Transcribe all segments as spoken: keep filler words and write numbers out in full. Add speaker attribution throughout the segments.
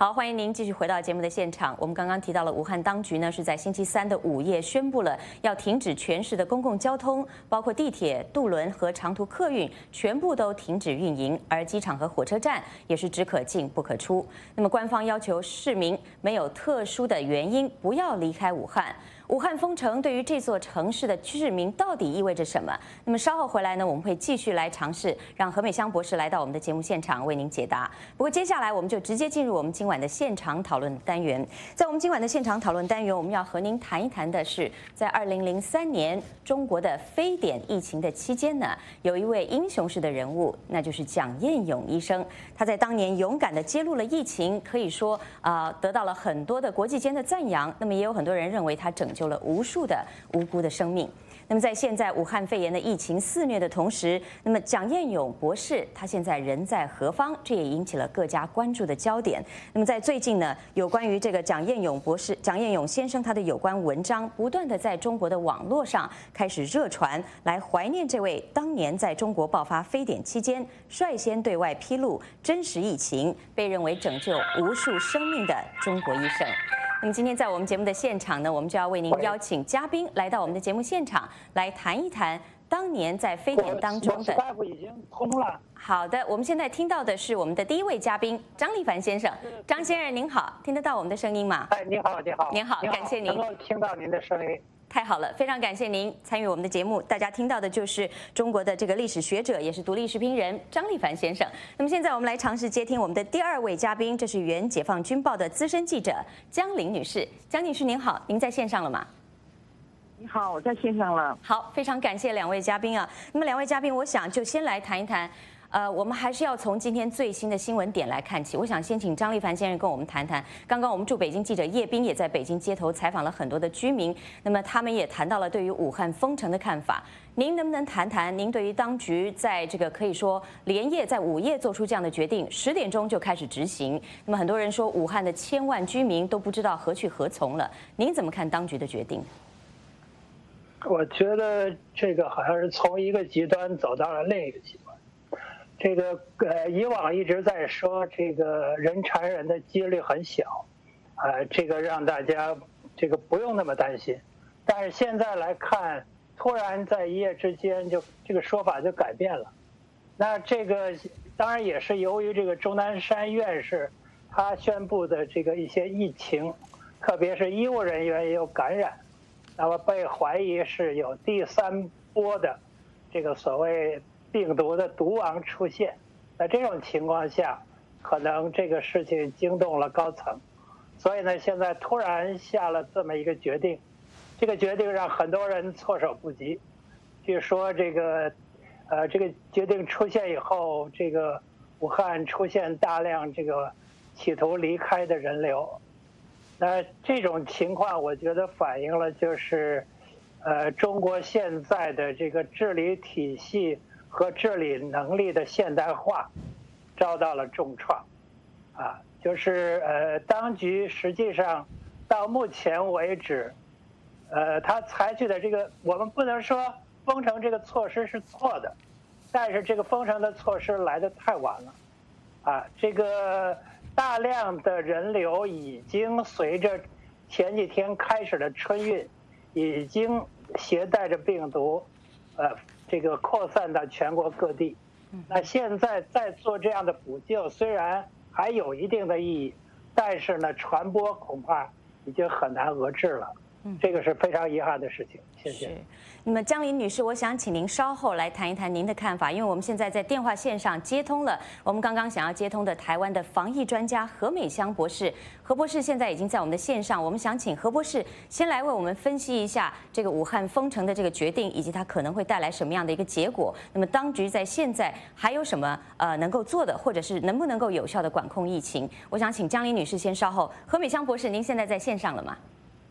Speaker 1: 好，欢迎您继续回到节目的现场。我们刚刚提到了武汉当局呢是在星期三的午夜宣布了要停止全市的公共交通，包括地铁、渡轮和长途客运全部都停止运营，而机场和火车站也是只可进不可出。那么官方要求市民没有特殊的原因不要离开武汉。武汉封城对于这座城市的市民到底意味着什么？那么稍后回来呢，我们会继续来尝试让何美香博士来到我们的节目现场为您解答。不过接下来我们就直接进入我们今晚的现场讨论单元。在我们今晚的现场讨论单元，我们要和您谈一谈的是，在二零零三年中国的非典疫情的期间呢，有一位英雄式的人物，那就是蒋彦勇医生。他在当年勇敢地揭露了疫情，可以说啊、呃、得到了很多的国际间的赞扬。那么也有很多人认为他拯救了无数的无辜的生命。那么在现在武汉肺炎的疫情肆虐的同时，那么蒋彦勇博士他现在人在何方？这也引起了各家关注的焦点。那么在最近呢，有关于这个蒋彦勇博士、蒋彦勇先生他的有关文章，不断的在中国的网络上开始热传，来怀念这位当年在中国爆发非典期间率先对外披露真实疫情，被认为拯救无数生命的中国医生。那么今天在我们节目的现场呢，我们就要为您邀请嘉宾来到我们的节目现场，来谈一谈当年在非典当中的。
Speaker 2: 我已经通了。
Speaker 1: 好的，我们现在听到的是我们的第一位嘉宾张立凡先生。张先生您好，听得到我们的声音吗？
Speaker 2: 哎，你好，你好，
Speaker 1: 您好，感谢您。
Speaker 2: 能够听到您的声音。
Speaker 1: 太好了，非常感谢您参与我们的节目。大家听到的就是中国的这个历史学者，也是独立时评人张立凡先生。那么现在我们来尝试接听我们的第二位嘉宾，这是原解放军报的资深记者江玲女士。江女士您好，您在线上了吗？
Speaker 3: 你好，我在线上了。
Speaker 1: 好，非常感谢两位嘉宾啊。那么两位嘉宾，我想就先来谈一谈。呃，我们还是要从今天最新的新闻点来看起。我想先请张立凡先生跟我们谈谈。刚刚我们驻北京记者叶斌也在北京街头采访了很多的居民，那么他们也谈到了对于武汉封城的看法。您能不能谈谈您对于当局在这个可以说连夜在午夜做出这样的决定，十点钟就开始执行？那么很多人说武汉的千万居民都不知道何去何从了，您怎么看当局的决定？
Speaker 2: 我觉得这个好像是从一个极端走到了另一个极端。这个呃，以往一直在说这个人传人的几率很小，呃，这个让大家这个不用那么担心。但是现在来看，突然在一夜之间就这个说法就改变了。那这个当然也是由于这个钟南山院士他宣布的这个一些疫情，特别是医务人员也有感染，那么被怀疑是有第三波的这个所谓病毒的毒王出现。在这种情况下，可能这个事情惊动了高层，所以呢，现在突然下了这么一个决定，这个决定让很多人措手不及。据说这个，呃，这个决定出现以后，这个武汉出现大量这个企图离开的人流。那这种情况，我觉得反映了就是，呃，中国现在的这个治理体系和治理能力的现代化遭到了重创，啊，就是呃，当局实际上到目前为止，呃，他采取的这个，我们不能说封城这个措施是错的，但是这个封城的措施来得太晚了，啊，这个大量的人流已经随着前几天开始的春运，已经携带着病毒，呃。这个扩散到全国各地，那现在再做这样的补救，虽然还有一定的意义，但是呢，传播恐怕已经很难遏制了。这个是非常遗憾的事情。谢谢。
Speaker 1: 那么江玲女士，我想请您稍后来谈一谈您的看法，因为我们现在在电话线上接通了我们刚刚想要接通的台湾的防疫专家何美香博士。何博士现在已经在我们的线上，我们想请何博士先来为我们分析一下这个武汉封城的这个决定，以及它可能会带来什么样的一个结果。那么当局在现在还有什么呃能够做的，或者是能不能够有效的管控疫情？我想请江玲女士先稍后。何美香博士，您现在在线上了吗？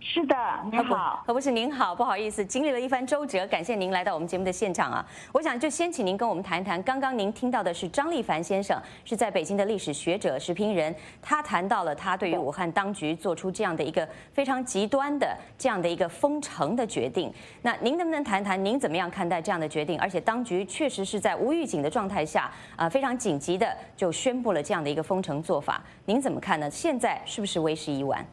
Speaker 4: 是的，您好，
Speaker 1: 何博士您好，不好意思，经历了一番周折，感谢您来到我们节目的现场啊。我想就先请您跟我们谈一谈，刚刚您听到的是张立凡先生，是在北京的历史学者、时评人，他谈到了他对于武汉当局做出这样的一个非常极端的这样的一个封城的决定。那您能不能谈谈您怎么样看待这样的决定？而且当局确实是在无预警的状态下，啊、呃，非常紧急的就宣布了这样的一个封城做法，您怎么看呢？现在是不是为时已晚？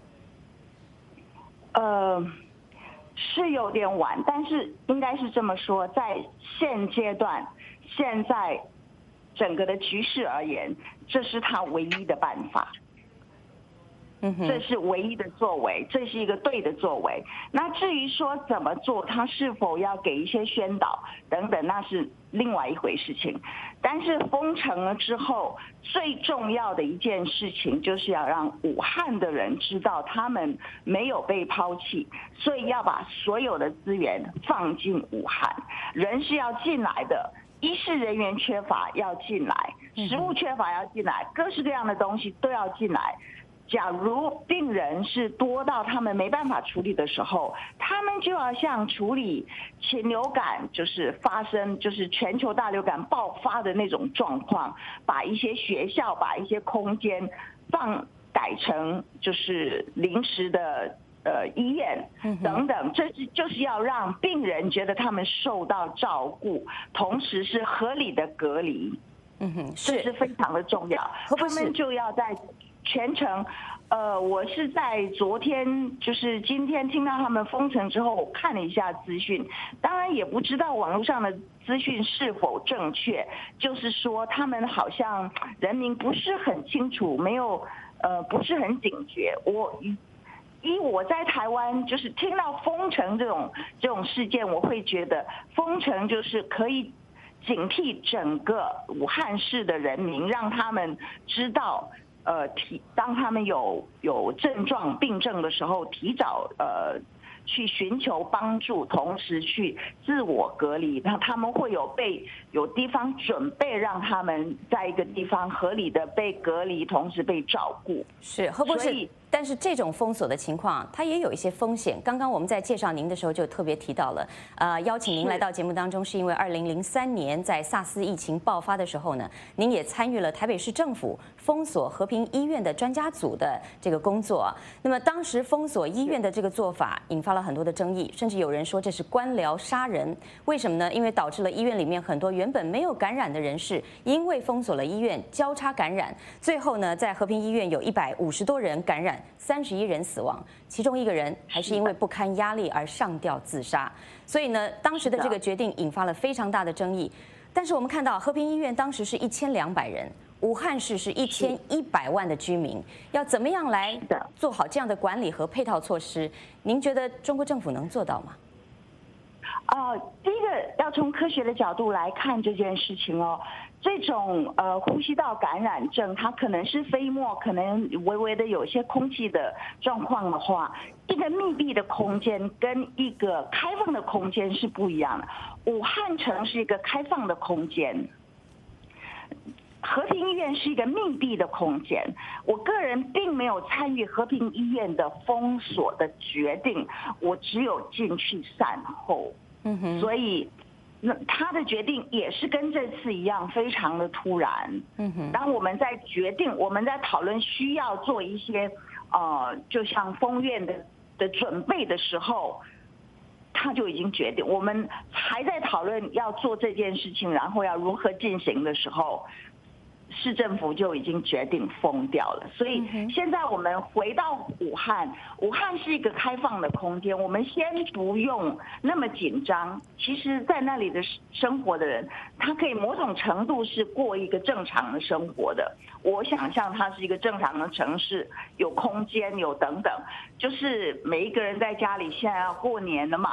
Speaker 4: 呃，是有点晚，但是应该是这么说，在现阶段，现在整个的局势而言，这是他唯一的办法。嗯，这是唯一的作为，这是一个对的作为。那至于说怎么做，他是否要给一些宣导等等，那是另外一回事情。但是封城了之后，最重要的一件事情就是要让武汉的人知道他们没有被抛弃，所以要把所有的资源放进武汉，人是要进来的。医事人员缺乏要进来，食物缺乏要进来，各式各样的东西都要进来。假如病人是多到他们没办法处理的时候，他们就要像处理禽流感，就是发生就是全球大流感爆发的那种状况，把一些学校、把一些空间放改成就是临时的呃医院等等，这是就是要让病人觉得他们受到照顾，同时是合理的隔离。嗯哼，这是非常的重要。他们就要在全程，呃，我是在昨天，就是今天听到他们封城之后，我看了一下资讯，当然也不知道网络上的资讯是否正确，就是说他们好像人民不是很清楚，没有，呃，不是很警觉。我依我在台湾，就是听到封城这种这种事件，我会觉得封城就是可以警惕整个武汉市的人民，让他们知道。呃，提当他们有有症状病症的时候，提早呃去寻求帮助，同时去自我隔离，那他们会有被有地方准备，让他们在一个地方合理的被隔离，同时被照顾。
Speaker 1: 是，何博士。但是这种封锁的情况，它也有一些风险。刚刚我们在介绍您的时候就特别提到了，呃，邀请您来到节目当中，是因为二零零三年在萨斯疫情爆发的时候呢，您也参与了台北市政府封锁和平医院的专家组的这个工作。那么当时封锁医院的这个做法引发了很多的争议，甚至有人说这是官僚杀人。为什么呢？因为导致了医院里面很多原本没有感染的人士，因为封锁了医院交叉感染，最后呢，在和平医院有一百五十多人感染。三十一人死亡，其中一个人还是因为不堪压力而上吊自杀。所以呢，当时的这个决定引发了非常大的争议。但是我们看到和平医院当时是一千两百人，武汉市是一千一百万的居民，要怎么样来做好这样的管理和配套措施？您觉得中国政府能做到吗？
Speaker 4: 啊、呃，第一个要从科学的角度来看这件事情哦。这种呃呼吸道感染症，它可能是飞沫，可能微微的有些空气的状况的话，一个密闭的空间跟一个开放的空间是不一样的。武汉城是一个开放的空间，和平医院是一个密闭的空间。我个人并没有参与和平医院的封锁的决定，我只有进去善后。嗯哼，所以。那他的决定也是跟这次一样，非常的突然。嗯哼，当我们在决定，我们在讨论需要做一些，呃，就像封院的的准备的时候，他就已经决定。我们还在讨论要做这件事情，然后要如何进行的时候，市政府就已经决定封掉了。所以现在我们回到武汉，武汉是一个开放的空间，我们先不用那么紧张。其实在那里的生活的人，他可以某种程度是过一个正常的生活的。我想象它是一个正常的城市，有空间有等等，就是每一个人在家里现在要过年了嘛，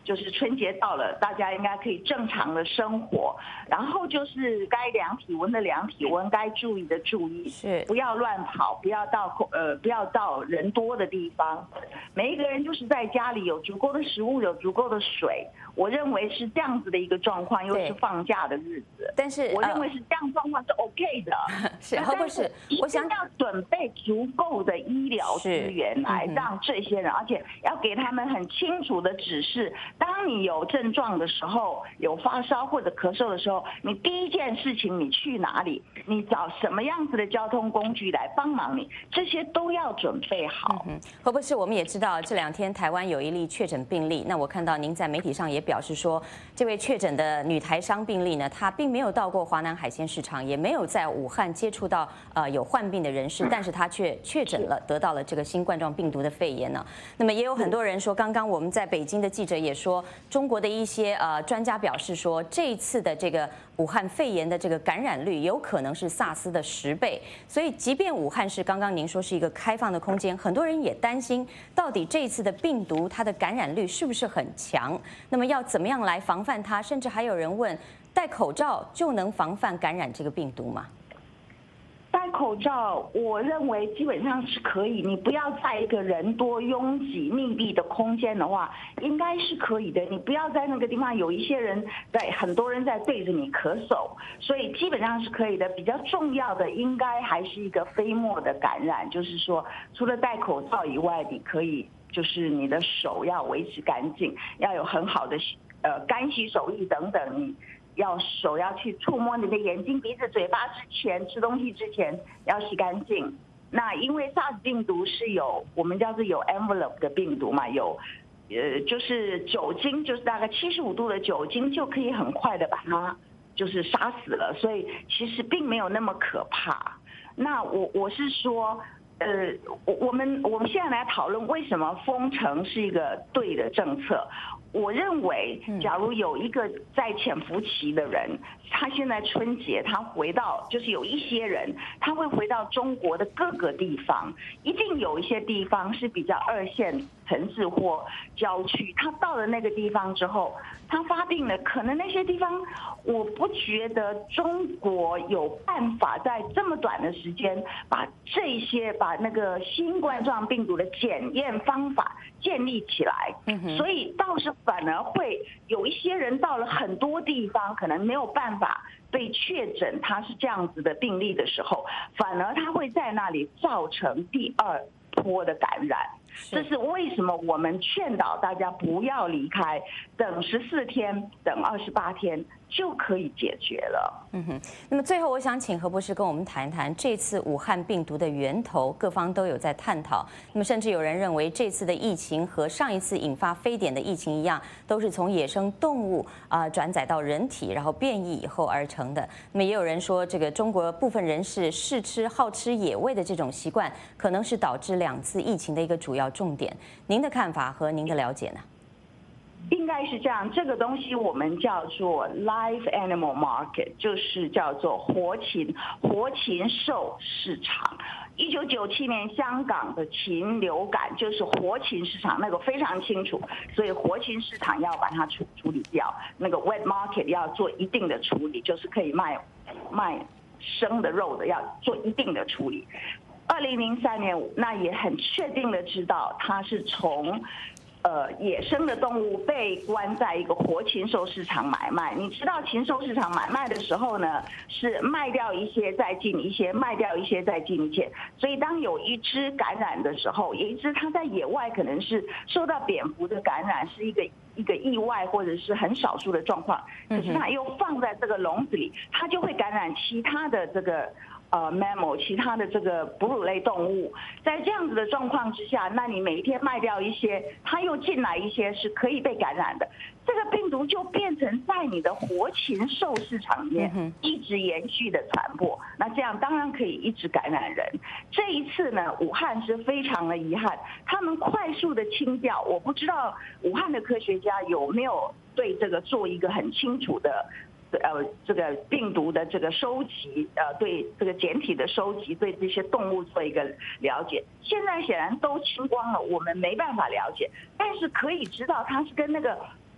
Speaker 4: 就是春节到了，大家应该可以正常的生活。然后就是该量体温的量体温，该注意的注意，
Speaker 1: 是
Speaker 4: 不要乱跑，不要到呃不要到人多的地方。每一个人就是在家里有足够的食物，有足够的水。我认为是这样子的一个状况，又是放假的日子。
Speaker 1: 但是
Speaker 4: 我认为是这样状况是 OK 的。
Speaker 1: 是，何博士，我想
Speaker 4: 要准备足够的医疗资源来让这些人，而且要给他们很清楚的指示：当你有症状的时候，有发烧或者咳嗽的时候，你第一件事情你去哪里？你找什么样子的交通工具来帮忙你？这些都要准备好。
Speaker 1: 嗯，何博士，我们也知道这两天台湾有一例确诊病例，那我看到您在媒体上也表示说，这位确诊的女台商病例呢，她并没有到过华南海鲜市场，也没有在武汉接触到呃有患病的人士，但是她却确诊了，得到了这个新冠状病毒的肺炎呢。那么也有很多人说，刚刚我们在北京的记者也说，中国的一些呃专家表示说，这一次的这个武汉肺炎的这个感染率有可能是萨斯的十倍，所以即便武汉是刚刚您说是一个开放的空间，很多人也担心，到底这一次的病毒它的感染率是不是很强？那么要怎么样来防范它？甚至还有人问，戴口罩就能防范感染这个病毒吗？
Speaker 4: 戴口罩，我认为基本上是可以。你不要在一个人多拥挤、密闭的空间的话，应该是可以的。你不要在那个地方有一些人在，很多人在对着你咳嗽，所以基本上是可以的。比较重要的应该还是一个飞沫的感染，就是说，除了戴口罩以外，你可以就是你的手要维持干净，要有很好的呃干洗手液等等。你要手要去触摸你的眼睛、鼻子、嘴巴之前，吃东西之前要洗干净。那因为 SARS 病毒是有我们叫做有 envelope 的病毒嘛，有呃就是酒精，就是大概七十五度的酒精就可以很快的把它就是杀死了，所以其实并没有那么可怕。那我我是说。呃，我我们我们现在来讨论为什么封城是一个对的政策。我认为，假如有一个在潜伏期的人，他现在春节他回到，就是有一些人他会回到中国的各个地方，一定有一些地方是比较二线城市或郊区。他到了那个地方之后，他发病了，可能那些地方，我不觉得中国有办法在这么短的时间把这些把那个新冠状病毒的检验方法建立起来，所以倒是反而会有一些人到了很多地方，可能没有办法被确诊他是这样子的病例的时候，反而他会在那里造成第二波的感染。这是为什么我们劝导大家不要离开，等十四天，等二十八天就可以解决了。
Speaker 1: 嗯哼，那么最后我想请何博士跟我们谈一谈这次武汉病毒的源头，各方都有在探讨。那么甚至有人认为这次的疫情和上一次引发非典的疫情一样，都是从野生动物啊、呃、转载到人体，然后变异以后而成的。那么也有人说，这个中国部分人士嗜吃好吃野味的这种习惯，可能是导致两次疫情的一个主要重点。您的看法和您的了解呢？
Speaker 4: 应该是这样，这个东西我们叫做 live animal market， 就是叫做活禽活禽兽市场。一九九七年香港的禽流感就是活禽市场，那个非常清楚，所以活禽市场要把它处处理掉，那个 wet market 要做一定的处理，就是可以卖卖生的肉的要做一定的处理。二零零三年，那也很确定的知道它是从。呃，野生的动物被关在一个活禽兽市场买卖。你知道禽兽市场买卖的时候呢，是卖掉一些再进一些，卖掉一些再进一些。所以当有一只感染的时候，有一只它在野外可能是受到蝙蝠的感染，是一个一个意外或者是很少数的状况，可是它又放在这个笼子里，它就会感染其他的这个。呃 mammal 其他的这个哺乳类动物，在这样子的状况之下，那你每一天卖掉一些，它又进来一些是可以被感染的，这个病毒就变成在你的活禽兽市场里面一直延续的传播，那这样当然可以一直感染人。这一次呢，武汉是非常的遗憾，他们快速的清掉，我不知道武汉的科学家有没有对这个做一个很清楚的。呃，这个病毒的这个收集，呃，对这个简体的收集，对这些动物做一个了解。现在显然都清光了，我们没办法了解，但是可以知道它是跟那个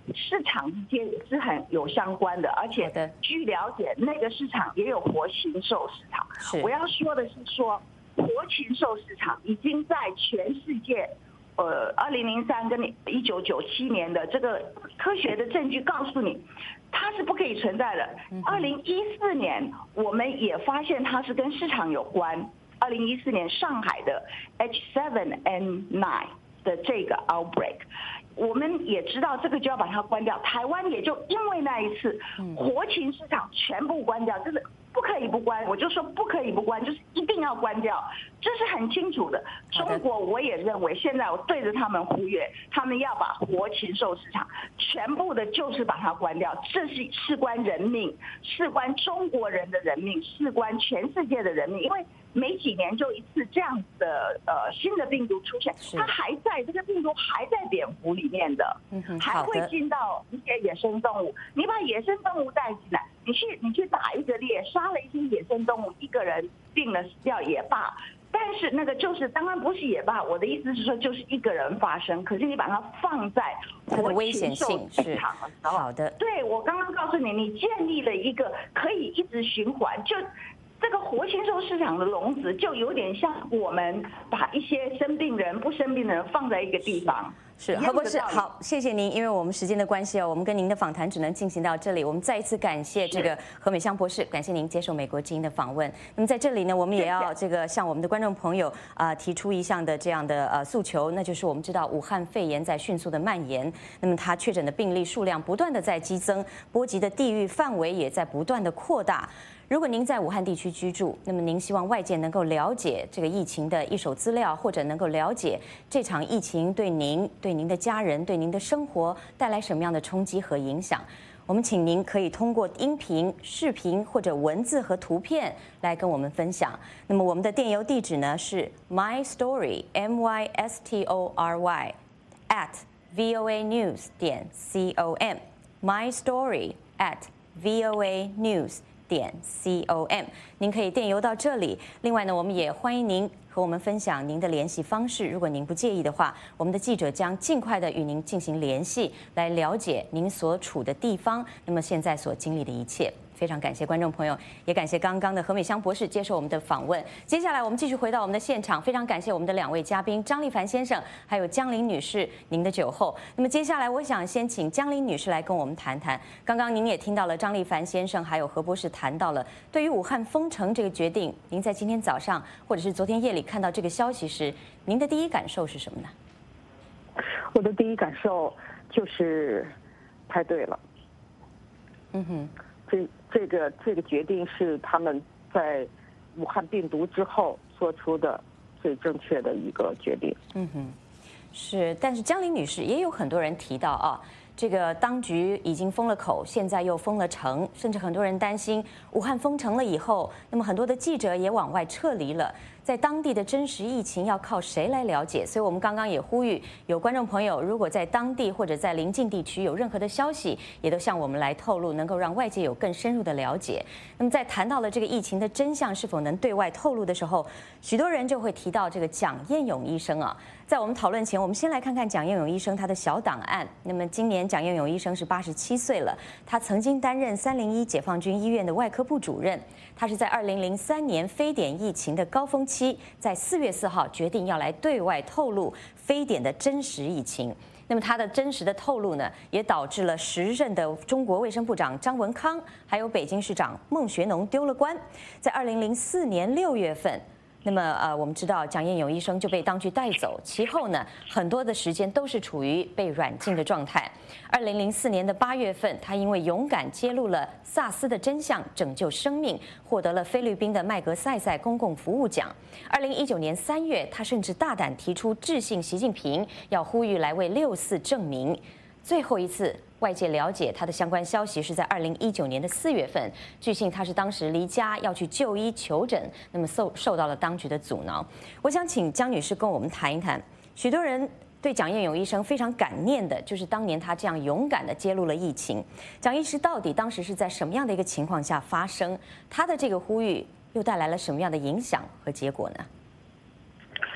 Speaker 4: 市场之间是很有相关的，而且据了解，那个市场也有活禽兽市场。我要说的是说，活禽兽市场已经在全世界。呃，二零零三跟一九九七年的这个科学的证据告诉你，它是不可以存在的。二零一四年我们也发现它是跟市场有关。二零一四年上海的 H 七 N 九 的这个 outbreak， 我们也知道这个就要把它关掉。台湾也就因为那一次活禽市场全部关掉，就是不可以不关，我就说不可以不关，就是一定要关掉，这是很清楚的。中国我也认为，现在我对着他们呼吁，他们要把活禽兽市场全部的，就是把它关掉，这是事关人命，事关中国人的人命，事关全世界的人命，因为每几年就一次这样子的呃新的病毒出现，它还在这个病毒还在蝙蝠里面的，还会进到一些野生动物。你把野生动物带进来，你去你去打一个猎，杀了一些野生动物，一个人病了死掉也罢。但是那个就是当然不是也罢，我的意思是说就是一个人发生，可是你把它放在活禽兽市场的时候，
Speaker 1: 好的，
Speaker 4: 对我刚刚告诉你，你建立了一个可以一直循环，就。这个活禽兽市场的笼子就有点像我们把一些生病人、不生病的人放在一个地方。
Speaker 1: 是何博士，好，谢谢您。因为我们时间的关系哦，我们跟您的访谈只能进行到这里。我们再一次感谢这个何美香博士，感谢您接受美国之音的访问。那么在这里呢，我们也要这个向我们的观众朋友啊、呃、提出一项的这样的呃诉求，那就是我们知道武汉肺炎在迅速的蔓延，那么它确诊的病例数量不断的在激增，波及的地域范围也在不断的扩大。如果您在武汉地区居住，那么您希望外界能够了解这个疫情的一手资料，或者能够了解这场疫情对您、对您的家人、对您的生活带来什么样的冲击和影响，我们请您可以通过音频、视频或者文字和图片来跟我们分享。那么我们的电邮地址呢是 my story m y s t o r y at v o a news 点 com my story at v o a news点 com， 您可以电邮到这里。另外呢，我们也欢迎您和我们分享您的联系方式。如果您不介意的话，我们的记者将尽快的与您进行联系，来了解您所处的地方，那么现在所经历的一切。非常感谢观众朋友，也感谢刚刚的何美香博士接受我们的访问。接下来我们继续回到我们的现场，非常感谢我们的两位嘉宾张丽凡先生还有江玲女士您的酒后。那么接下来我想先请江玲女士来跟我们谈谈，刚刚您也听到了张丽凡先生还有何博士谈到了对于武汉封城这个决定，您在今天早上或者是昨天夜里看到这个消息时，您的第一感受是什么呢？
Speaker 3: 我的第一感受就是太对了。
Speaker 1: 嗯哼。
Speaker 3: 这这个这个决定是他们在武汉病毒之后做出的最正确的一个决定。
Speaker 1: 嗯哼，是，但是江玲女士也有很多人提到啊，这个当局已经封了口，现在又封了城，甚至很多人担心武汉封城了以后，那么很多的记者也往外撤离了。在当地的真实疫情要靠谁来了解？所以我们刚刚也呼吁有观众朋友，如果在当地或者在邻近地区有任何的消息，也都向我们来透露，能够让外界有更深入的了解。那么在谈到了这个疫情的真相是否能对外透露的时候，许多人就会提到这个蒋彦勇医生啊。在我们讨论前，我们先来看看蒋彦勇医生他的小档案。那么今年蒋彦勇医生是八十七岁了，他曾经担任三零一解放军医院的外科部主任。他是在二零零三年非典疫情的高峰期，在四月四号决定要来对外透露非典的真实疫情。那么他的真实的透露呢，也导致了时任的中国卫生部长张文康，还有北京市长孟学农丢了官。在二零零四年六月份。那么呃，我们知道蒋彦勇医生就被当局带走，其后呢，很多的时间都是处于被软禁的状态。二零零四年的八月份，他因为勇敢揭露了萨斯的真相，拯救生命，获得了菲律宾的麦格塞塞公共服务奖。二零一九年三月，他甚至大胆提出致信习近平，要呼吁来为六四证明。最后一次外界了解他的相关消息是在二零一九年的四月份，据信他是当时离家要去就医求诊，那么受受到了当局的阻挠。我想请江女士跟我们谈一谈，许多人对蒋彦勇医生非常感念的，就是当年他这样勇敢地揭露了疫情。蒋医师到底当时是在什么样的一个情况下发生？他的这个呼吁又带来了什么样的影响和结果呢？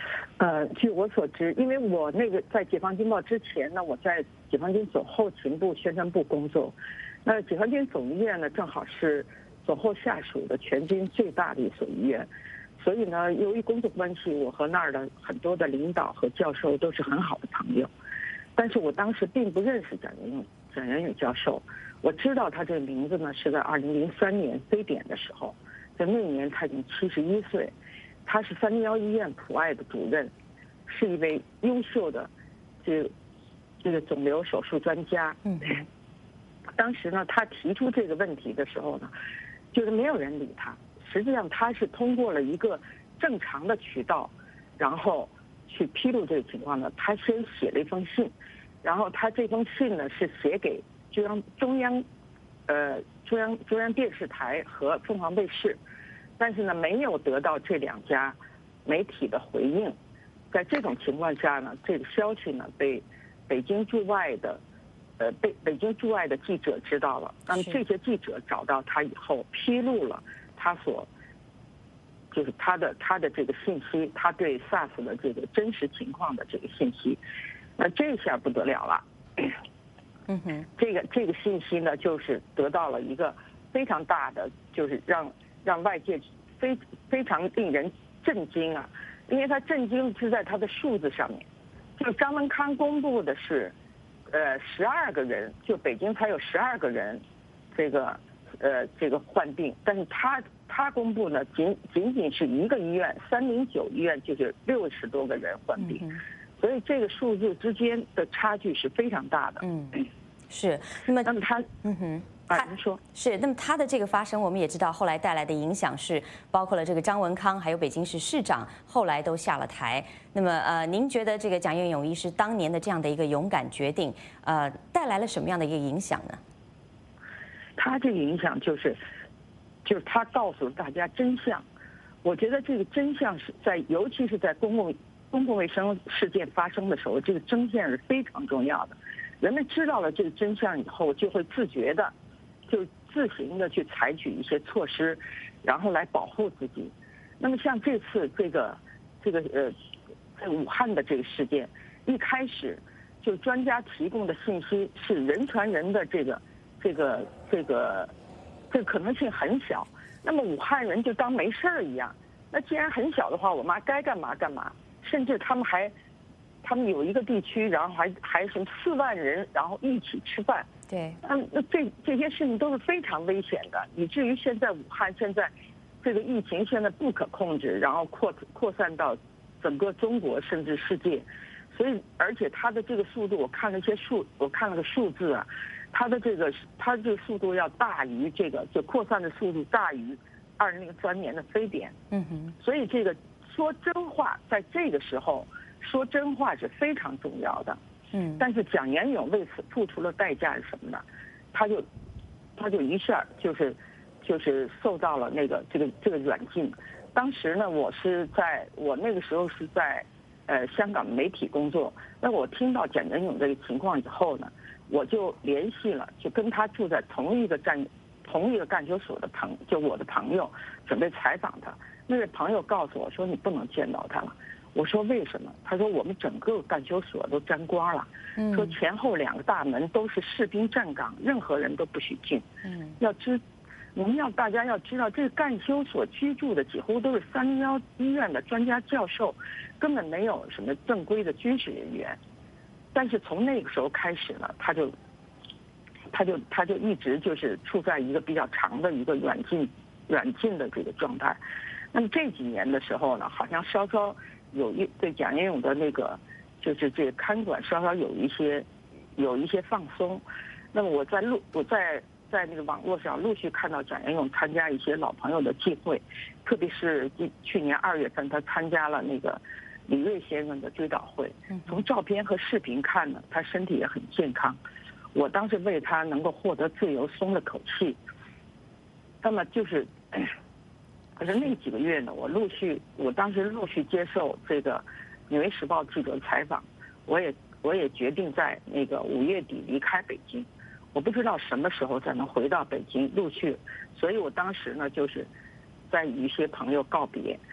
Speaker 3: 呃，据我所知，因为我那个在解放军报之前呢，我在解放军总后勤部宣传部工作。那解放军总医院呢，正好是总后下属的全军最大的一所医院，所以呢，由于工作关系，我和那儿的很多的领导和教授都是很好的朋友。但是我当时并不认识蒋元勇，蒋元勇教授。我知道他这个名字呢，是在二零零三年非典的时候，在那年他已经七十一岁。他是三零幺医院普爱的主任，是一位优秀的这这个肿瘤手术专家。
Speaker 1: 嗯，
Speaker 3: 当时呢，他提出这个问题的时候呢，就是没有人理他。实际上，他是通过了一个正常的渠道，然后去披露这个情况呢。他先写了一封信，然后他这封信呢是写给中央中央，呃中央中央电视台和凤凰卫视。但是呢，没有得到这两家媒体的回应。在这种情况下呢，这个消息呢被北京驻外的，呃，被北京驻外的记者知道了。那么这些记者找到他以后，披露了他所，就是他的他的这个信息，他对 SARS 的这个真实情况的这个信息。那这下不得了了。
Speaker 1: 嗯哼，
Speaker 3: 这个这个信息呢，就是得到了一个非常大的，就是让。让外界非非常令人震惊啊！因为他震惊是在他的数字上面，就张文康公布的是，呃，十二个人，就北京才有十二个人，这个呃这个患病，但是他他公布呢，仅仅仅是一个医院三零九医院就是六十多个人患病，
Speaker 1: 嗯、
Speaker 3: 所以这个数字之间的差距是非常大的。
Speaker 1: 嗯，是。那么，
Speaker 3: 那么他，
Speaker 1: 嗯哼。
Speaker 3: 啊，您说
Speaker 1: 是，那么他的这个发生，我们也知道后来带来的影响是，包括了这个张文康，还有北京市市长后来都下了台。那么呃，您觉得这个蒋元勇医师当年的这样的一个勇敢决定，呃，带来了什么样的一个影响呢？
Speaker 3: 他这个影响就是，就是他告诉大家真相。我觉得这个真相是在，尤其是在公共公共卫生事件发生的时候，这个真相是非常重要的。人们知道了这个真相以后，就会自觉的。就自行的去采取一些措施，然后来保护自己。那么像这次这个这个呃，在武汉的这个事件，一开始就专家提供的信息是人传人的这个这个这个这个可能性很小。那么武汉人就当没事儿一样。那既然很小的话，我妈该干嘛干嘛。甚至他们还他们有一个地区，然后还还什么四万人，然后一起吃饭。
Speaker 1: 对，
Speaker 3: 嗯，那这这些事情都是非常危险的，以至于现在武汉现在这个疫情现在不可控制，然后扩扩散到整个中国甚至世界，所以而且它的这个速度，我看了一些数，我看了个数字啊，它的这个它这个速度要大于这个，就扩散的速度大于二零零三年的非典。
Speaker 1: 嗯哼，
Speaker 3: 所以这个说真话，在这个时候说真话是非常重要的。
Speaker 1: 嗯，
Speaker 3: 但是蒋元勇为此付出了代价是什么呢？他就，他就一下就是，就是受到了那个这个这个软禁。当时呢，我是在我那个时候是在，呃香港媒体工作。那我听到蒋元勇这个情况以后呢，我就联系了，就跟他住在同一个站、同一个干休所的朋，就我的朋友，准备采访他。那位朋友告诉我说，你不能见到他了。我说为什么？他说我们整个干休所都沾光了，说前后两个大门都是士兵站岗，任何人都不许进。
Speaker 1: 嗯，
Speaker 3: 要知，我们要大家要知道，这个干休所居住的几乎都是三零幺医院的专家教授，根本没有什么正规的军事人员。但是从那个时候开始呢，他就，他就他就一直就是处在一个比较长的一个软禁软禁的这个状态。那么这几年的时候呢，好像稍稍。有一对蒋元勇的那个，就是这个看管稍稍有一些，有一些放松。那么我在陆我在在那个网络上陆续看到蒋元勇参加一些老朋友的聚会，特别是去年二月份他参加了那个李瑞先生的追悼会。从照片和视频看呢，他身体也很健康。我当时为他能够获得自由松了口气。那么就是。可是那几个月呢，我陆续，我当时陆续接受这个《纽约时报》记者采访，我也我也决定在那个五月底离开北京，我不知道什么时候才能回到北京，陆续，所以我当时呢就是在与一些朋友告别。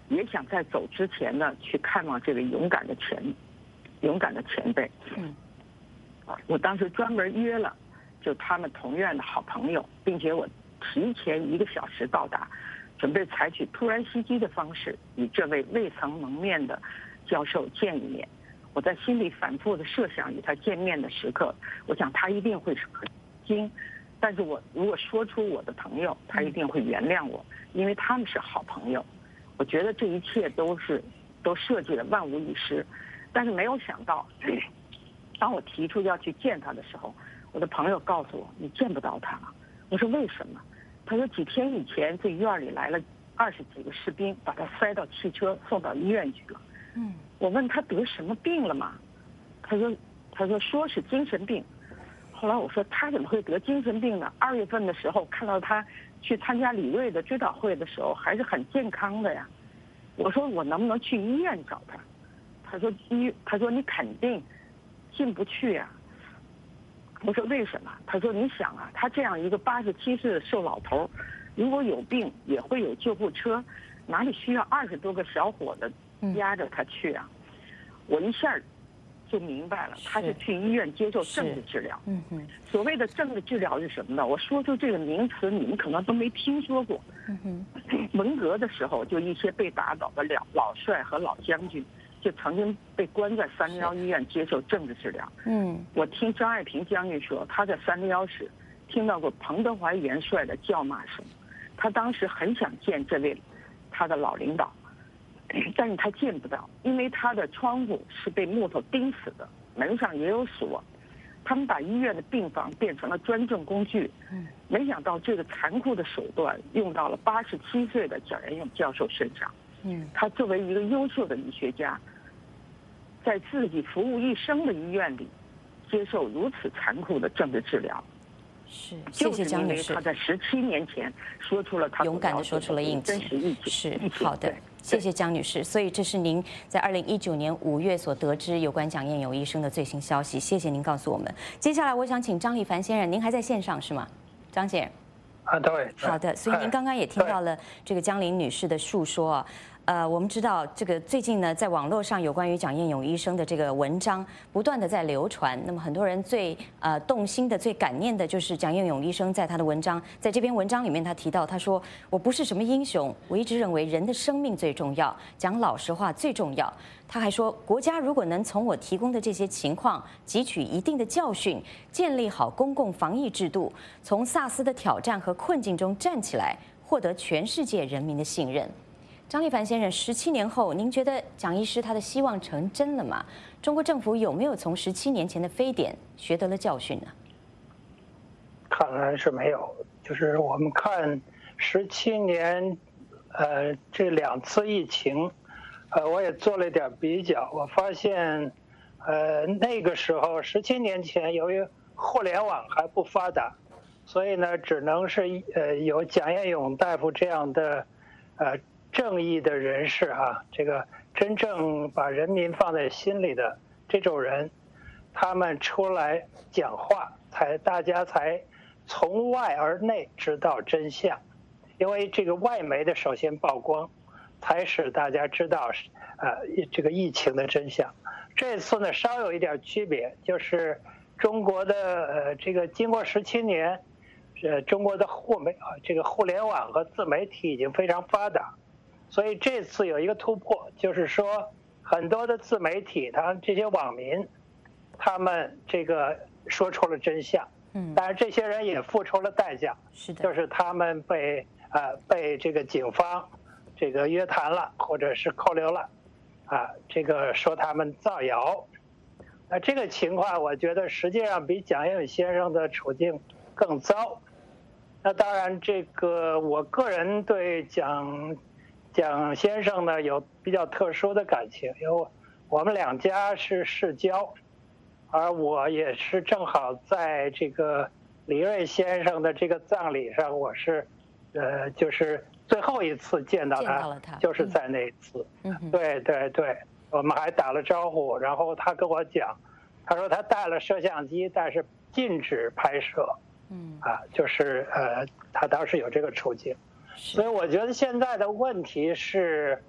Speaker 3: 也想在走之前呢去看望这位勇敢的前勇敢的前辈。
Speaker 1: 嗯，
Speaker 3: 我当时专门约了就他们同院的好朋友，并且我提前一个小时到达，准备采取突然袭击的方式与这位未曾蒙面的教授见一面。我在心里反复的设想与他见面的时刻，我想他一定会很惊，但是我如果说出我的朋友，他一定会原谅我，因为他们是好朋友。我觉得这一切都是都设计的万无一失，但是没有想到，当我提出要去见他的时候，我的朋友告诉我你见不到他了。我说为什么？他说几天以前这院里来了二十几个士兵，把他塞到汽车送到医院去了。
Speaker 1: 嗯，
Speaker 3: 我问他得什么病了吗？他说他说说是精神病。后来我说他怎么会得精神病呢？二月份的时候看到他去参加李瑞的追悼会的时候还是很健康的呀。我说我能不能去医院找他？他说医他说你肯定进不去呀。我说为什么？他说你想啊，他这样一个八十七岁的瘦老头，如果有病也会有救护车，哪里需要二十多个小伙子压着他去啊？我一下就明白了，他是去医院接受政治治疗。
Speaker 1: 嗯嗯，
Speaker 3: 所谓的政治治疗是什么呢？我说出这个名词，你们可能都没听说过。
Speaker 1: 嗯哼，
Speaker 3: 文革的时候，就一些被打倒的老老帅和老将军，就曾经被关在三零幺医院接受政治治疗。
Speaker 1: 嗯，
Speaker 3: 我听张爱萍将军说，他在三零幺时听到过彭德怀元帅的叫骂声，他当时很想见这位他的老领导。但是他见不到，因为他的窗户是被木头钉死的，门上也有锁。他们把医院的病房变成了专政工具。没想到这个残酷的手段用到了八十七岁的蒋元勇教授身上。
Speaker 1: 嗯，
Speaker 3: 他作为一个优秀的医学家，在自己服务一生的医院里，接受如此残酷的政治治疗。
Speaker 1: 是，谢谢江女士。
Speaker 3: 就是因为他在十七年前说出了他
Speaker 1: 勇敢的说出了应
Speaker 3: 真实意
Speaker 1: 是好的，谢谢江女士。所以这是您在二零一九年五月所得知有关蒋彦勇医生的最新消息，谢谢您告诉我们。接下来我想请张立凡先生，您还在线上是吗？张先生。
Speaker 2: 啊，对。
Speaker 1: 好的，所以您刚刚也听到了这个江玲女士的述说啊。呃，我们知道这个最近呢，在网络上有关于蒋彦勇医生的这个文章不断的在流传。那么很多人最呃动心的、最感念的就是蒋彦勇医生在他的文章，在这篇文章里面，他提到，他说：“我不是什么英雄，我一直认为人的生命最重要，讲老实话最重要。”他还说，国家如果能从我提供的这些情况汲取一定的教训，建立好公共防疫制度，从萨斯的挑战和困境中站起来，获得全世界人民的信任。张立凡先生，十七年后，您觉得蒋医师他的希望成真了吗？中国政府有没有从十七年前的非典学得了教训呢？
Speaker 2: 看来是没有。就是我们看十七年，呃，这两次疫情，呃，我也做了一点比较，我发现，呃，那个时候十七年前，由于互联网还不发达，所以呢，只能是呃有蒋彦勇大夫这样的，呃。正义的人士啊，这个真正把人民放在心里的这种人，他们出来讲话，才大家才从外而内知道真相。因为这个外媒的首先曝光，才使大家知道呃这个疫情的真相。这次呢稍有一点区别，就是中国的呃这个经过十七年，呃中国的互媒啊这个互联网和自媒体已经非常发达。所以这次有一个突破，就是说很多的自媒体，他这些网民，他们这个说出了真相。嗯，当然这些人也付出了代价，
Speaker 1: 是的，
Speaker 2: 就是他们被呃被这个警方这个约谈了，或者是扣留了，啊，这个说他们造谣。那这个情况，我觉得实际上比蒋彦勇先生的处境更糟。那当然，这个我个人对蒋。蒋先生呢有比较特殊的感情，因为我们两家是世交，而我也是正好在这个李瑞先生的这个葬礼上，我是，呃，就是最后一次见到他，
Speaker 1: 他
Speaker 2: 就是在那一次。嗯，对对对，我们还打了招呼，然后他跟我讲，他说他带了摄像机，但是禁止拍摄。嗯，啊，就是呃，他当时有这个处境。所以我觉得现在的问题是，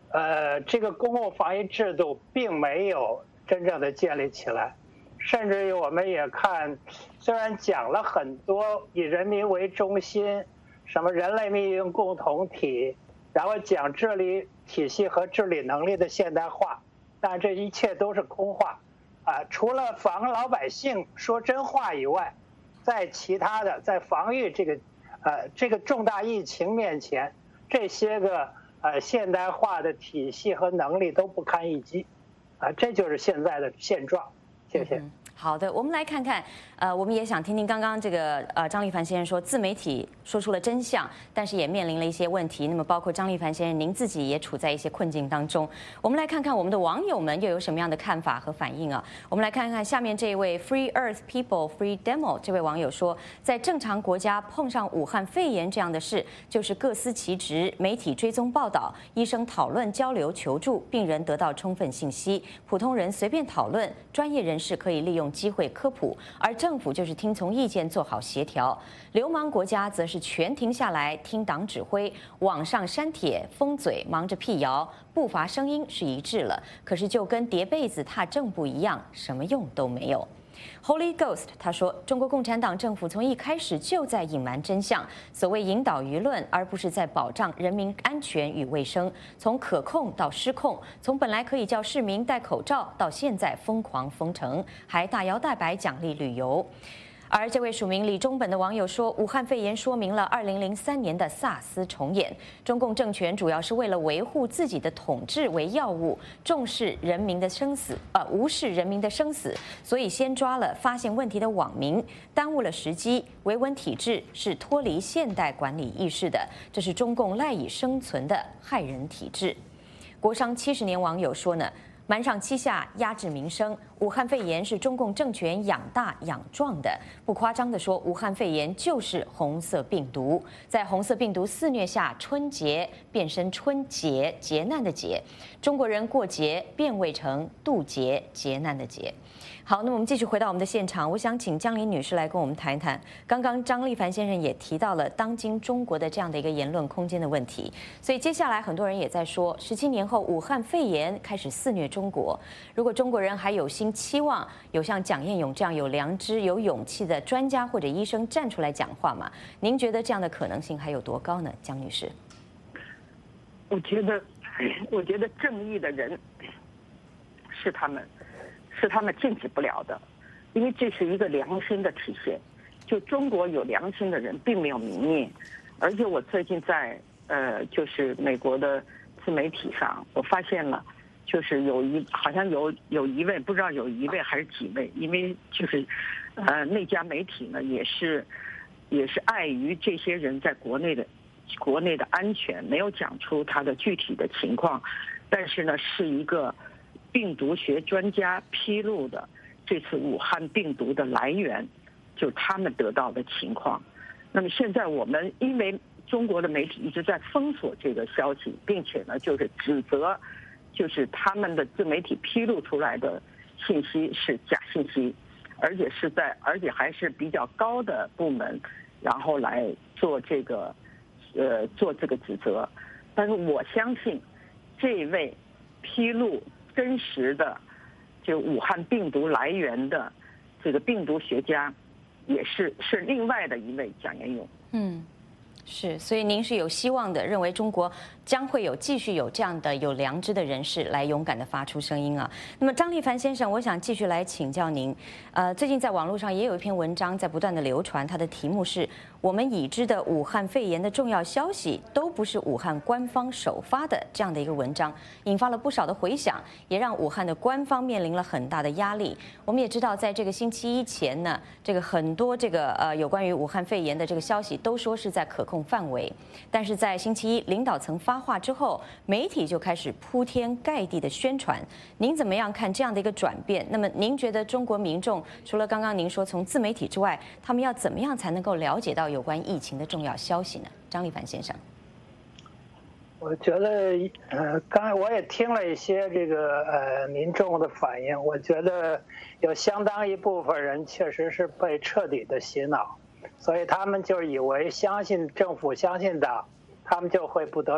Speaker 2: 呃，这个公共防疫制度并没有真正的建立起来，甚至于我们也看，虽然讲了很多以人民为中心，什么人类命运共同体，然后讲治理体系和治理能力的现代化，但这一切都是空话，啊，除了防老百姓说真话以外，在其他的在防御这个，呃，这个重大疫情面前，这些个。呃，现代化的体系和能力都不堪一击，啊，这就是现在的现状。谢谢。
Speaker 1: 嗯好的，我们来看看，呃，我们也想听听刚刚这个呃张立凡先生说，自媒体说出了真相，但是也面临了一些问题。那么包括张立凡先生，您自己也处在一些困境当中。我们来看看我们的网友们又有什么样的看法和反应啊？我们来看看下面这位 Free Earth People Free Demo 这位网友说，在正常国家碰上武汉肺炎这样的事，就是各司其职，媒体追踪报道，医生讨论交流求助，病人得到充分信息，普通人随便讨论，专业人士可以利用机会科普，而政府就是听从意见做好协调。流氓国家则是全停下来听党指挥，网上删帖封嘴，忙着辟谣，不乏声音是一致了，可是就跟叠被子踏正步一样，什么用都没有。Holy Ghost 他说，中国共产党政府从一开始就在隐瞒真相，所谓引导舆论，而不是在保障人民安全与卫生。从可控到失控，从本来可以叫市民戴口罩，到现在疯狂封城，还大摇大摆奖励旅游。而这位署名李中本的网友说，武汉肺炎说明了二零零三年的萨斯重演。中共政权主要是为了维护自己的统治为要务，重视人民的生死，呃，无视人民的生死，所以先抓了发现问题的网民，耽误了时机。维稳体制是脱离现代管理意识的，这是中共赖以生存的害人体制。国商七十年网友说呢，瞒上欺下，压制民生。武汉肺炎是中共政权养大养壮的，不夸张地说，武汉肺炎就是红色病毒。在红色病毒肆虐下，春节变身春节，劫难的劫。中国人过节变味成渡劫，劫难的劫。好，那么我们继续回到我们的现场，我想请江林女士来跟我们谈谈。刚刚张立凡先生也提到了当今中国的这样的一个言论空间的问题，所以接下来很多人也在说，十七年后武汉肺炎开始肆虐中国，如果中国人还有心期望有像蒋彦勇这样有良知、有勇气的专家或者医生站出来讲话吗？您觉得这样的可能性还有多高呢，江女士？
Speaker 3: 我觉得，我觉得正义的人是他们。是他们禁止不了的，因为这是一个良心的体现。就中国有良心的人并没有泯灭，而且我最近在呃，就是美国的自媒体上，我发现了，就是有一好像有有一位不知道有一位还是几位，因为就是呃那家媒体呢也是也是碍于这些人在国内的国内的安全，没有讲出他的具体的情况，但是呢是一个病毒学专家披露的这次武汉病毒的来源，就是他们得到的情况。那么现在我们因为中国的媒体一直在封锁这个消息，并且呢就是指责，就是他们的自媒体披露出来的信息是假信息，而且是在而且还是比较高的部门，然后来做这个呃做这个指责。但是我相信这位披露真实的就武汉病毒来源的这个病毒学家，也是是另外的一位蒋彦勇。
Speaker 1: 嗯，是，所以您是有希望的，认为中国将会有继续有这样的有良知的人士来勇敢地发出声音啊。那么张立凡先生，我想继续来请教您。呃，最近在网络上也有一篇文章在不断的流传，它的题目是我们已知的武汉肺炎的重要消息都不是武汉官方首发的这样的一个文章，引发了不少的回响，也让武汉的官方面临了很大的压力。我们也知道，在这个星期一前呢，这个很多这个呃有关于武汉肺炎的这个消息都说是在可控范围，但是在星期一领导层发话之后，媒体就开始铺天盖地的宣传。您怎么样看这样的一个转变？那么您觉得中国民众除了刚刚您说从自媒体之外，他们要怎么样才能够了解到有关疫情的重要消息呢？张立凡先生，
Speaker 2: 我觉得，呃，刚才我也听了一些这个呃民众的反应，我觉得有相当一部分人确实是被彻底的洗脑，所以他们就以为相信政府、相信党，他们就会不得病。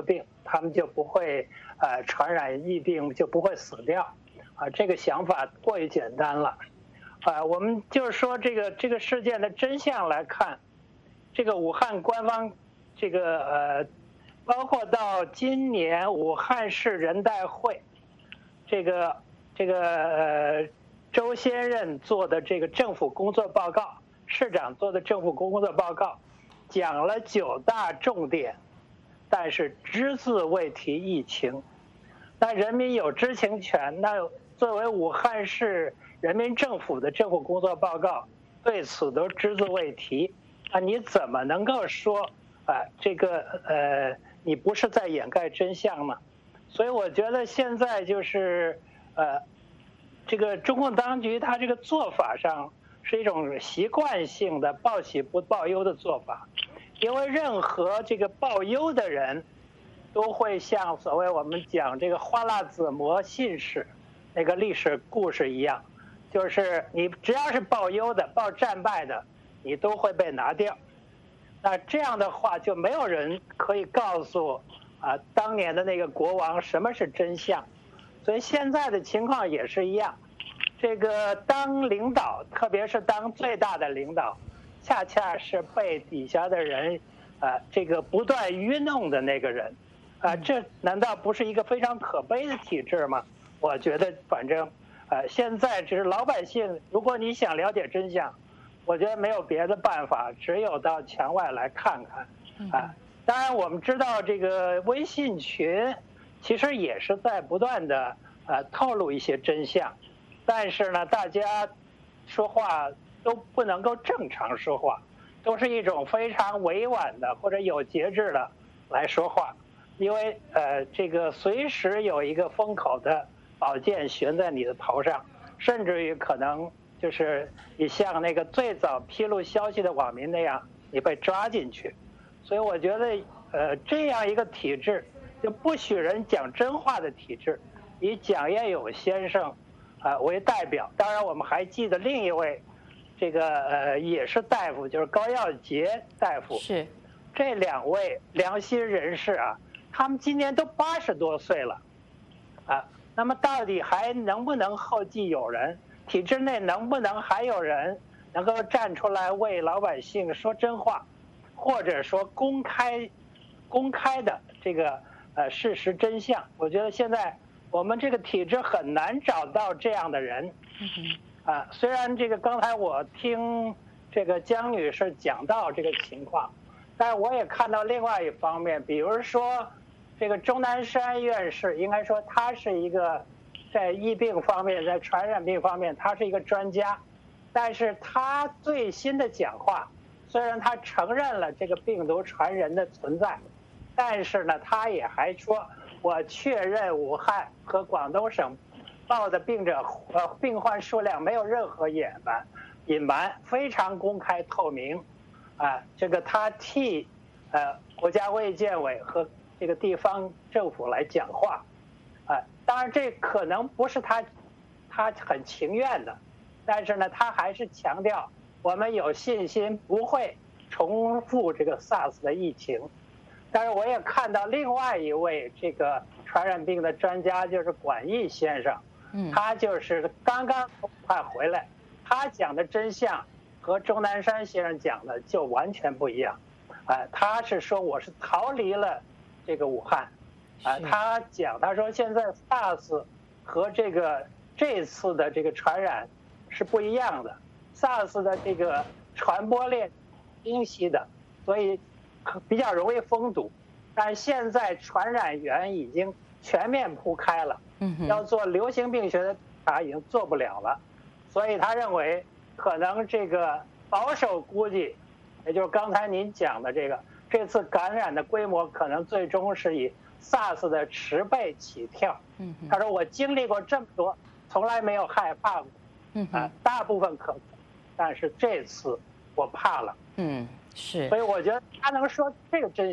Speaker 2: 他们就不会呃传染疫病，就不会死掉，啊，这个想法过于简单了，啊，我们就是说这个这个事件的真相来看，这个武汉官方这个呃，包括到今年武汉市人代会，这个这个呃周先任做的这个政府工作报告，市长做的政府工作报告，讲了九大重点。但是只字未提疫情，那人民有知情权。那作为武汉市人民政府的政府工作报告，对此都只字未提，啊，你怎么能够说啊这个呃你不是在掩盖真相呢？所以我觉得现在就是呃这个中共当局他这个做法上是一种习惯性的报喜不报忧的做法。因为任何这个报忧的人，都会像所谓我们讲这个花剌子模信史那个历史故事一样，就是你只要是报忧的、报战败的，你都会被拿掉。那这样的话，就没有人可以告诉啊当年的那个国王什么是真相。所以现在的情况也是一样，这个当领导，特别是当最大的领导。恰恰是被底下的人，啊，这个不断愚弄的那个人，啊，这难道不是一个非常可悲的体制吗？我觉得，反正，呃，现在只是老百姓，如果你想了解真相，我觉得没有别的办法，只有到墙外来看看，啊，当然我们知道这个微信群，其实也是在不断的呃透露一些真相，但是呢，大家说话。都不能够正常说话，都是一种非常委婉的或者有节制的来说话，因为呃这个随时有一个封口的宝剑悬在你的头上，甚至于可能就是你像那个最早披露消息的网民那样，你被抓进去。所以我觉得呃这样一个体制，就不许人讲真话的体制，以蒋彦友先生啊、呃、为代表。当然我们还记得另一位。这个呃也是大夫，就是高耀洁大夫。
Speaker 1: 是，
Speaker 2: 这两位良心人士啊，他们今年都八十多岁了，啊，那么到底还能不能后继有人？体制内能不能还有人能够站出来为老百姓说真话，或者说公开、公开的这个呃事实真相？我觉得现在我们这个体制很难找到这样的人。
Speaker 1: 嗯
Speaker 2: 啊，虽然这个刚才我听这个江女士讲到这个情况，但是我也看到另外一方面，比如说这个钟南山院士，应该说他是一个在疫病方面，在传染病方面，他是一个专家，但是他最新的讲话，虽然他承认了这个病毒传人的存在，但是呢，他也还说，我确认武汉和广东省报的病者呃病患数量没有任何隐瞒，隐瞒非常公开透明，啊，这个他替呃国家卫健委和这个地方政府来讲话，啊，当然这可能不是他他很情愿的，但是呢，他还是强调我们有信心不会重复这个 SARS 的疫情。但是我也看到另外一位这个传染病的专家，就是管毅先生。他就是刚刚快回来，他讲的真相和钟南山先生讲的就完全不一样，啊，他是说我是逃离了这个武汉，啊，他讲他说现在 SARS 和这个这次的这个传染是不一样的 ，SARS 的这个传播链清晰的，所以比较容易封堵，但是现在传染源已经全面铺开了。要做流行病学的查已经做不了了，所以他认为可能这个保守估计，也就是刚才您讲的这个，这次感染的规模可能最终是以 SARS 的十倍起跳。他说我经历过这么多，从来没有害怕过，啊，大部分可，但是这次我怕了。
Speaker 1: 嗯，是。
Speaker 2: 所以我觉得他能说这个真相，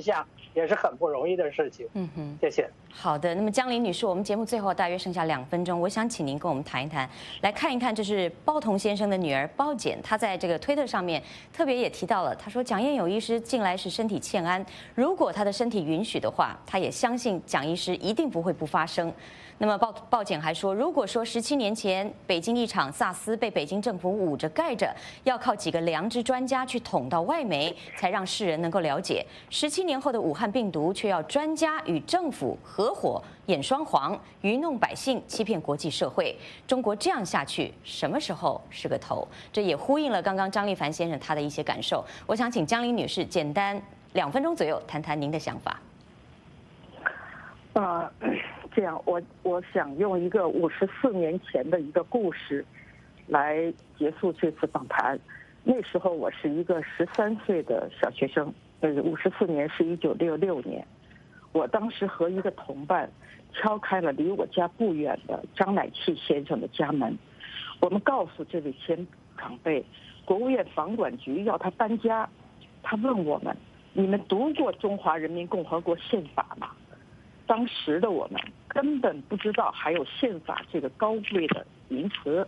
Speaker 2: 也是很不容易的事情。
Speaker 1: 嗯哼，
Speaker 2: 谢谢。
Speaker 1: 好的，那么江林女士，我们节目最后大约剩下两分钟，我想请您跟我们谈一谈，来看一看，这是包同先生的女儿包简，她在这个推特上面特别也提到了，她说蒋彦友医师近来是身体欠安，如果她的身体允许的话，她也相信蒋医师一定不会不发声。那么鲍鲍简还说，如果说十七年前北京一场萨斯被北京政府捂着盖着，要靠几个良知专家去捅到外媒，才让世人能够了解，十七年后的武汉病毒却要专家与政府合伙演双簧，愚弄百姓，欺骗国际社会。中国这样下去，什么时候是个头？这也呼应了刚刚张立凡先生他的一些感受。我想请江林女士简单两分钟左右谈谈您的想法。
Speaker 3: 呃，这样，我我想用一个五十四年前的一个故事来结束这次访谈。那时候我是一个十三岁的小学生，呃，五十四年是一九六六年。我当时和一个同伴敲开了离我家不远的张乃器先生的家门，我们告诉这位前长辈，国务院房管局要他搬家。他问我们：“你们读过《中华人民共和国宪法》吗？”当时的我们根本不知道还有宪法这个高贵的名词。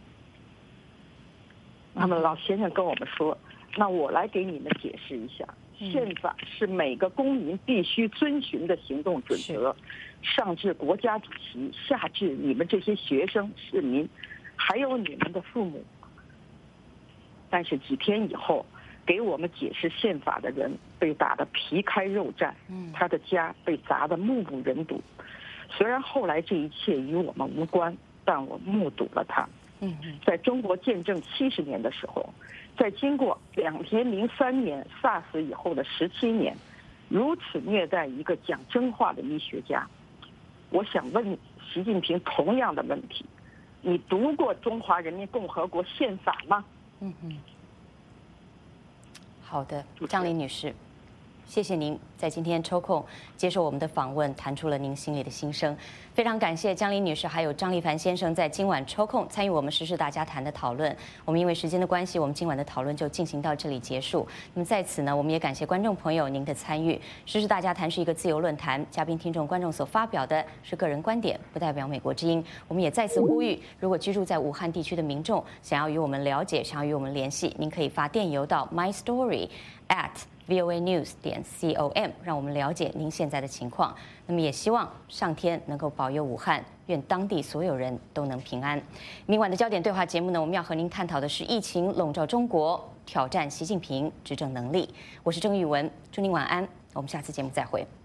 Speaker 3: 那么老先生跟我们说：“那我来给你们解释一下，宪法是每个公民必须遵循的行动准则，上至国家主席，下至你们这些学生、市民，还有你们的父母。”但是几天以后，给我们解释宪法的人被打得皮开肉绽，他的家被砸得目不忍睹。虽然后来这一切与我们无关，但我目睹了它。在中国建政七十年的时候，在经过两千零三年 SARS 以后的十七年，如此虐待一个讲真话的医学家，我想问习近平同样的问题：你读过《中华人民共和国宪法》吗？
Speaker 1: 嗯嗯。好的，张林女士，谢谢您在今天抽空接受我们的访问，谈出了您心里的心声。非常感谢江林女士还有张立凡先生在今晚抽空参与我们时事大家谈的讨论。我们因为时间的关系，我们今晚的讨论就进行到这里结束。那么在此呢，我们也感谢观众朋友您的参与。时事大家谈是一个自由论坛，嘉宾、听众、观众所发表的是个人观点，不代表美国之音。我们也再次呼吁，如果居住在武汉地区的民众想要与我们了解，想要与我们联系，您可以发电邮到 my story at v o a news 点 com， 让我们了解您现在的情况。那么也希望上天能够保佑武汉，愿当地所有人都能平安。明晚的焦点对话节目呢，我们要和您探讨的是疫情笼罩中国，挑战习近平执政能力。我是郑玉文，祝您晚安，我们下次节目再会。